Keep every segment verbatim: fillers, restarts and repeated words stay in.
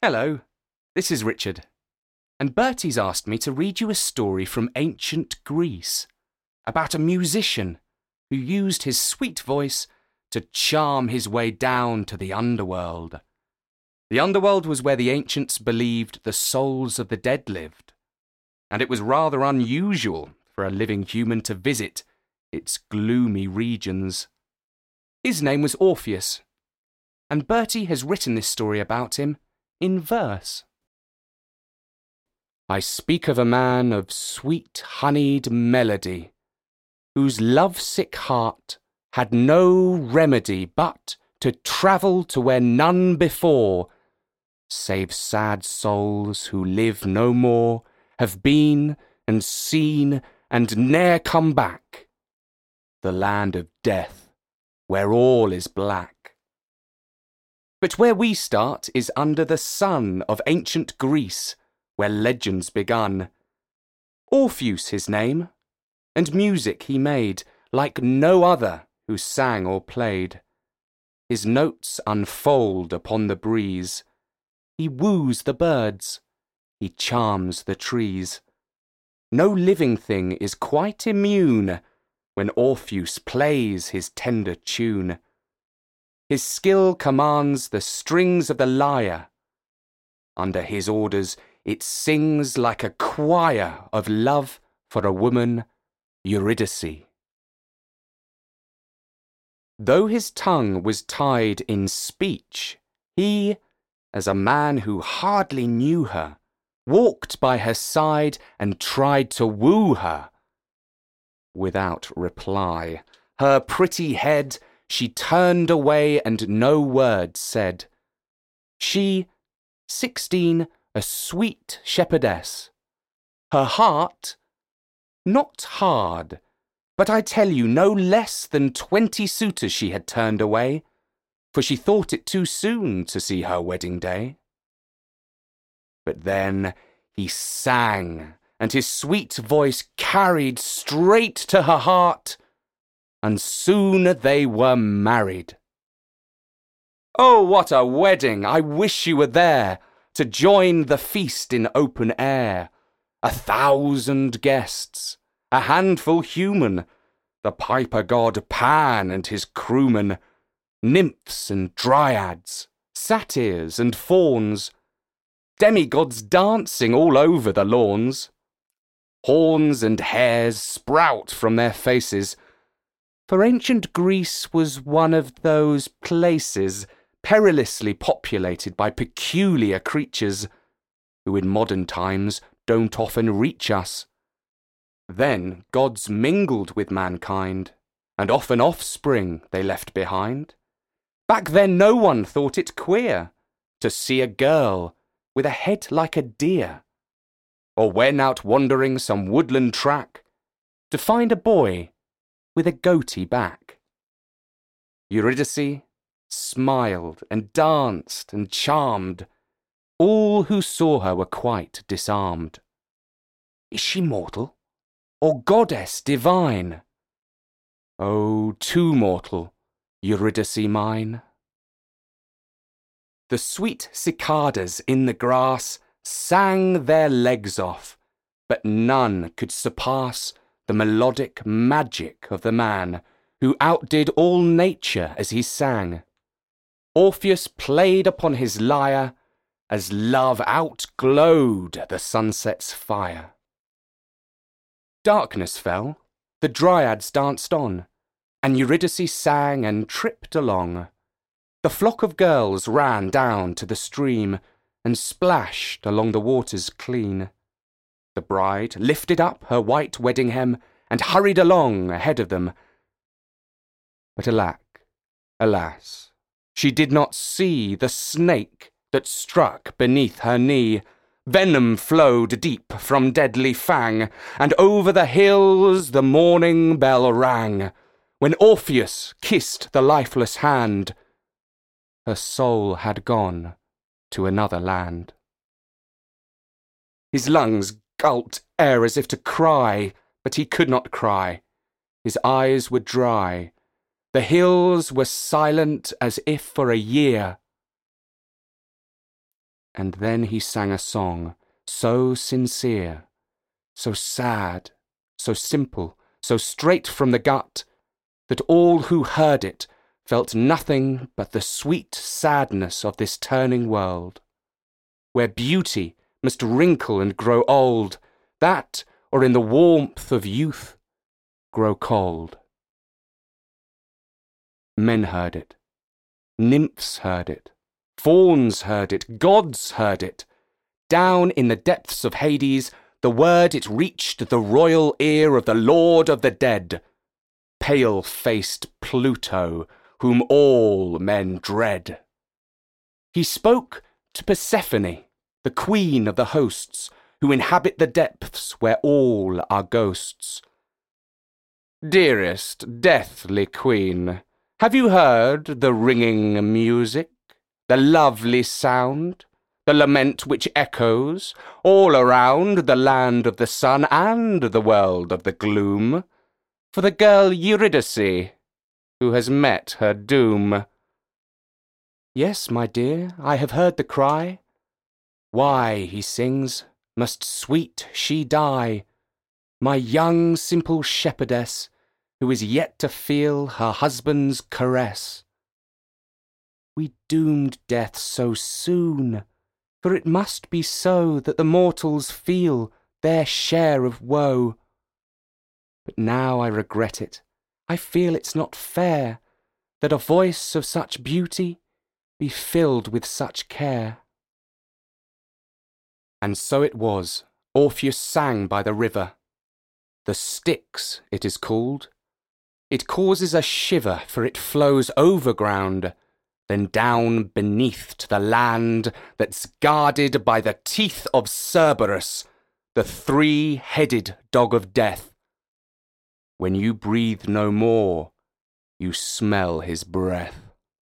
Hello, this is Richard, and Bertie's asked me to read you a story from ancient Greece about a musician who used his sweet voice to charm his way down to the underworld. The underworld was where the ancients believed the souls of the dead lived, and it was rather unusual for a living human to visit its gloomy regions. His name was Orpheus, and Bertie has written this story about him in verse. I speak of a man of sweet honeyed melody, whose lovesick heart had no remedy but to travel to where none before, save sad souls who live no more, have been and seen and ne'er come back, the land of death, where all is black. But where we start is under the sun of ancient Greece, where legends begun. Orpheus his name, and music he made like no other who sang or played. His notes unfold upon the breeze. He woos the birds, he charms the trees. No living thing is quite immune when Orpheus plays his tender tune. His skill commands the strings of the lyre. Under his orders it sings like a choir of love for a woman, Eurydice. Though his tongue was tied in speech, he, as a man who hardly knew her, walked by her side and tried to woo her. Without reply, her pretty head she turned away and no word said. She, sixteen, a sweet shepherdess. Her heart, not hard, but I tell you no less than twenty suitors she had turned away, for she thought it too soon to see her wedding day. But then he sang, and his sweet voice carried straight to her heart, and soon they were married. Oh, what a wedding! I wish you were there, to join the feast in open air. A thousand guests, a handful human, the piper god Pan and his crewmen, nymphs and dryads, satyrs and fauns, demigods dancing all over the lawns. Horns and hairs sprout from their faces, for ancient Greece was one of those places perilously populated by peculiar creatures, who in modern times don't often reach us. Then gods mingled with mankind, and often offspring they left behind. Back then no one thought it queer to see a girl with a head like a deer, or when out wandering some woodland track, to find a boy with a goatee back. Eurydice smiled and danced and charmed. All who saw her were quite disarmed. Is she mortal, or goddess divine? Oh, too mortal, Eurydice mine. The sweet cicadas in the grass sang their legs off, but none could surpass the melodic magic of the man who outdid all nature as he sang. Orpheus played upon his lyre as love outglowed the sunset's fire. Darkness fell, the dryads danced on, and Eurydice sang and tripped along. The flock of girls ran down to the stream and splashed along the waters clean. The bride lifted up her white wedding hem and hurried along ahead of them. But alack, alas, she did not see the snake that struck beneath her knee. Venom flowed deep from deadly fang, and over the hills the morning bell rang. When Orpheus kissed the lifeless hand, her soul had gone to another land. His lungs gulped air as if to cry, but he could not cry. His eyes were dry. The hills were silent as if for a year. And then he sang a song, so sincere, so sad, so simple, so straight from the gut, that all who heard it felt nothing but the sweet sadness of this turning world, where beauty must wrinkle and grow old, that, or in the warmth of youth, grow cold. Men heard it, nymphs heard it, fauns heard it, gods heard it. Down in the depths of Hades, the word it reached the royal ear of the Lord of the Dead, pale-faced Pluto, whom all men dread. He spoke to Persephone, the queen of the hosts, who inhabit the depths where all are ghosts. Dearest, deathly queen, have you heard the ringing music, the lovely sound, the lament which echoes all around the land of the sun and the world of the gloom, for the girl Eurydice, who has met her doom? Yes, my dear, I have heard the cry. Why, he sings, must sweet she die, my young simple shepherdess, who is yet to feel her husband's caress? We doomed death so soon, for it must be so that the mortals feel their share of woe. But now I regret it, I feel it's not fair, that a voice of such beauty be filled with such care. And so it was, Orpheus sang by the river. The Styx, it is called. It causes a shiver, for it flows over ground, then down beneath to the land that's guarded by the teeth of Cerberus, the three-headed dog of death. When you breathe no more, you smell his breath.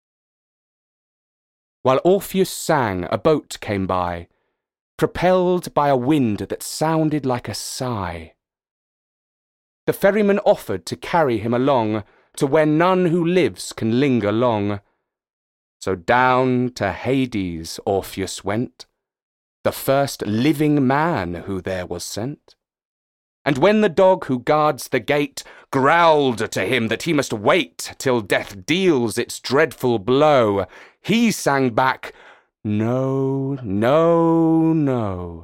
While Orpheus sang, a boat came by, propelled by a wind that sounded like a sigh. The ferryman offered to carry him along to where none who lives can linger long. So down to Hades Orpheus went, the first living man who there was sent. And when the dog who guards the gate growled to him that he must wait till death deals its dreadful blow, he sang back, "No, no, no."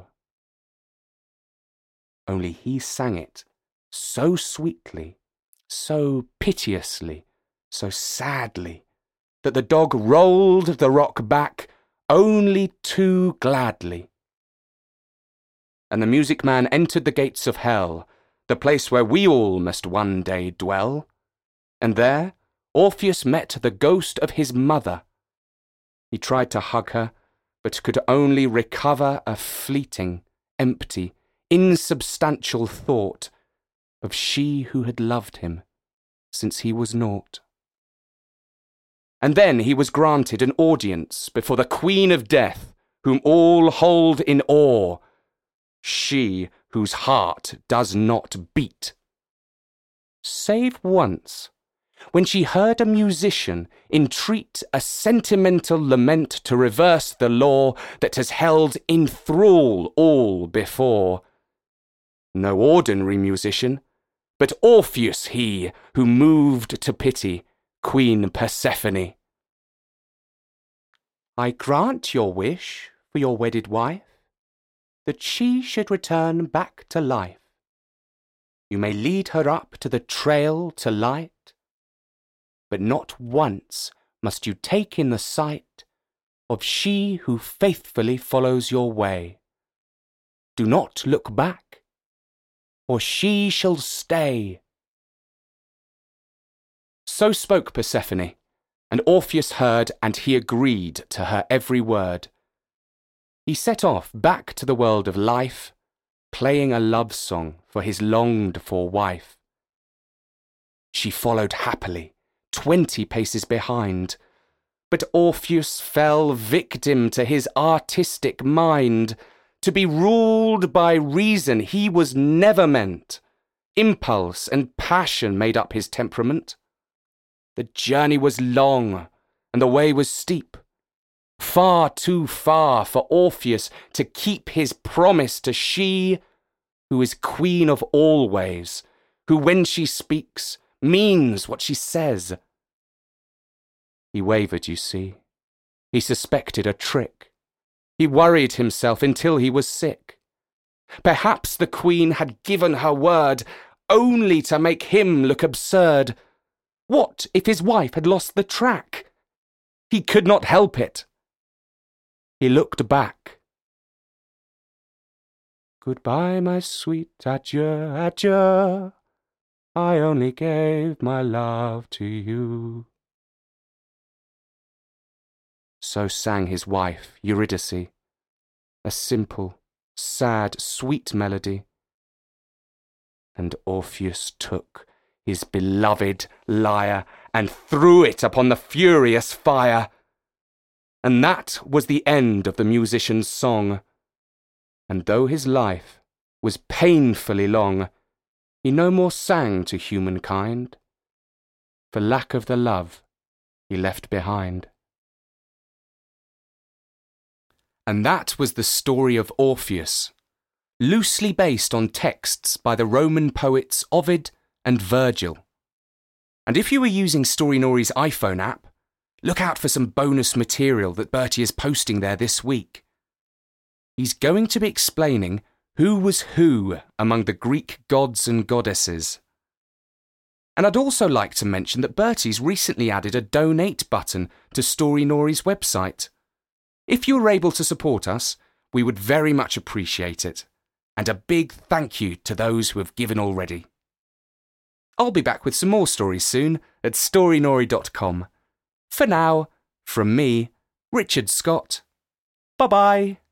Only he sang it so sweetly, so piteously, so sadly, that the dog rolled the rock back only too gladly. And the music man entered the gates of hell, the place where we all must one day dwell. And there Orpheus met the ghost of his mother. He tried to hug her, but could only recover a fleeting, empty, insubstantial thought of she who had loved him since he was naught. And then he was granted an audience before the Queen of Death, whom all hold in awe, she whose heart does not beat. Save once, when she heard a musician entreat a sentimental lament to reverse the law that has held in thrall all before. No ordinary musician, but Orpheus he who moved to pity Queen Persephone. I grant your wish for your wedded wife, that she should return back to life. You may lead her up to the trail to light, but not once must you take in the sight of she who faithfully follows your way. Do not look back, or she shall stay. So spoke Persephone, and Orpheus heard, and he agreed to her every word. He set off back to the world of life, playing a love song for his longed-for wife. She followed happily, twenty paces behind, but Orpheus fell victim to his artistic mind. To be ruled by reason he was never meant. Impulse and passion made up his temperament. The journey was long, and the way was steep. far too far for Orpheus to keep his promise to she who is queen of all ways, who when she speaks means what she says. He wavered, you see. He suspected a trick. He worried himself until he was sick. Perhaps the queen had given her word only to make him look absurd. What if his wife had lost the track? He could not help it. He looked back. Goodbye, my sweet, adieu, adieu. I only gave my love to you. So sang his wife, Eurydice, a simple, sad, sweet melody. And Orpheus took his beloved lyre and threw it upon the furious fire. And that was the end of the musician's song. And though his life was painfully long, he no more sang to humankind, for lack of the love he left behind. And that was the story of Orpheus, loosely based on texts by the Roman poets Ovid and Virgil. And if you were using Storynori's iPhone app, look out for some bonus material that Bertie is posting there this week. He's going to be explaining who was who among the Greek gods and goddesses. And I'd also like to mention that Bertie's recently added a donate button to Storynori's website. If you were able to support us, we would very much appreciate it. And a big thank you to those who have given already. I'll be back with some more stories soon at storynori dot com. For now, from me, Richard Scott, bye-bye.